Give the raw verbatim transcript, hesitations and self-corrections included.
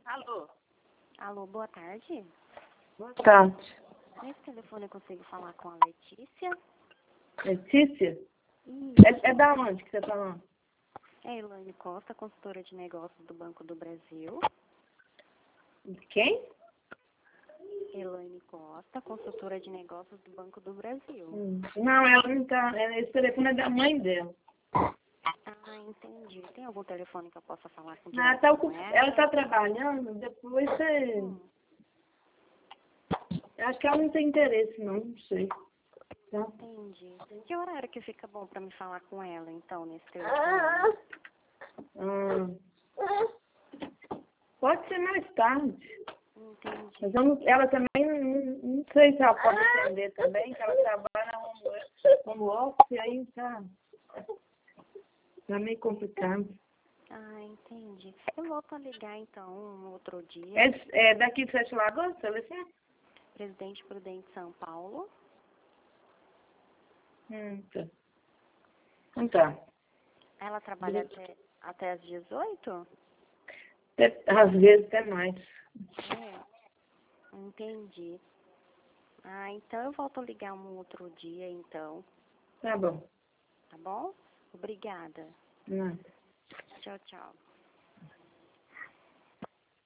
Alô? Alô, boa tarde. Boa tarde. Nesse telefone eu consigo falar com a Letícia? Letícia? Isso. É, é da onde que você tá falando? É Elaine Costa, consultora de negócios do Banco do Brasil. Quem? Elaine Costa, consultora de negócios do Banco do Brasil. Hum. Não, ela não tá. Esse telefone é da mãe dela. Ah, entendi. Tem algum telefone que eu possa falar com, Ah, tá, com ocup- ela? ela tá trabalhando, depois você. Hum. Eu acho que ela não tem interesse, não, não sei. Tá? Entendi. Que horário que fica bom pra me falar com ela, então, nesse telefone? Hum. Pode ser mais tarde. Entendi. Mas eu não, ela também, não, não sei se ela pode atender também, que ela trabalha home, home office, aí tá, tá meio complicado. Ah, entendi. Eu volto a ligar, então, um outro dia. É, é daqui de Sete Lagoas, Celestino? Presidente Prudente São Paulo. Hum, tá. Então tá. Ela trabalha até, até às dezoito? Até- Às vezes até mais. É, entendi. Ah, então eu volto a ligar um outro dia, então. Tá bom. Tá bom? Obrigada. Não. Tchau, tchau.